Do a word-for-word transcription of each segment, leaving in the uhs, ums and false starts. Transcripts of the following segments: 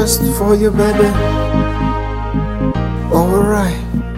just for you, baby. Alright.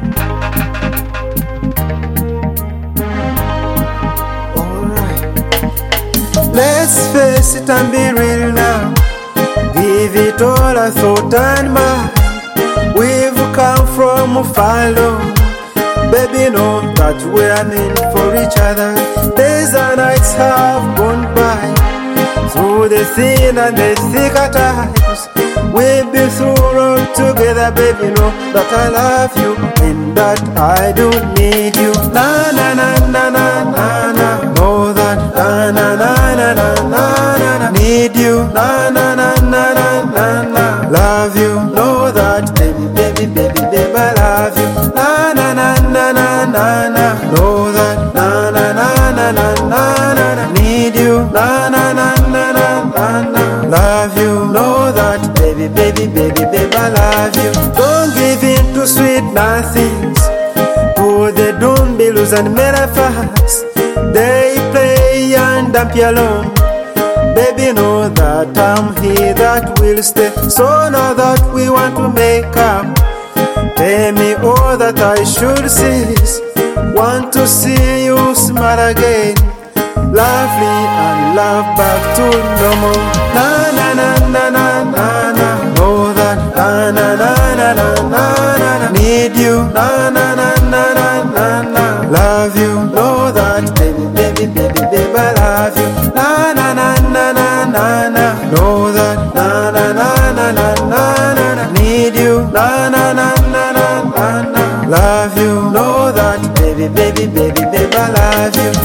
Let's face it and be real now. Give it all a thought and mind. We've come from far long. Baby, know that we're meant for each other. Days and nights have gone by. Through the thin and the thicker times, we've been through all together. Baby, know that I love you and that I don't need you. Na na na na na na na. Know that na na na na na na na. Need you. Na na na na na na na. Love you. Know that baby, baby, baby, baby, I love you. Na na na na na na na. Know that na na na na na na na. Need you. Na na na na na na na. Love you. Know that baby, baby, baby, baby, I love you. Don't give in to sweet nothings, to the doom billows and metaphors. They play and dump you alone. Baby, know that I'm here, that will stay. So now that we want to make up, tell me all that I should cease. Want to see you smile again, lovely and love back to normal. Na na na na na na na. Know that na na na na na na na. Need you. Na na na na na na na. Love you. Know that baby, baby, baby, baby, I love you. Na na na na na na na. Know that na na na na na na na. Need you. Na na na na na na na. Love you. Know that baby, baby, baby, baby, I love you.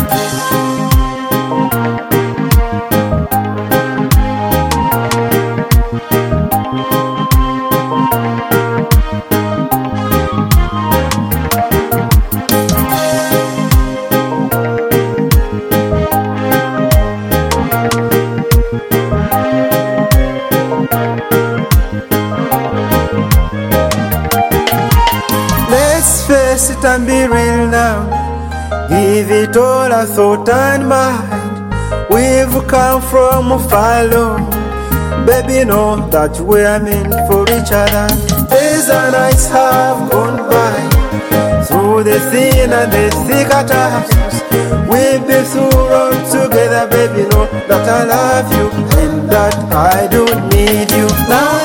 Let's face it and be real now. Give it all a thought and mind. We've come from far long. Baby, know that we're meant for each other. Days and nights have gone by. Through the thin and the thicker times, we've been through all together. Baby, know that I love you and that I don't need you. Now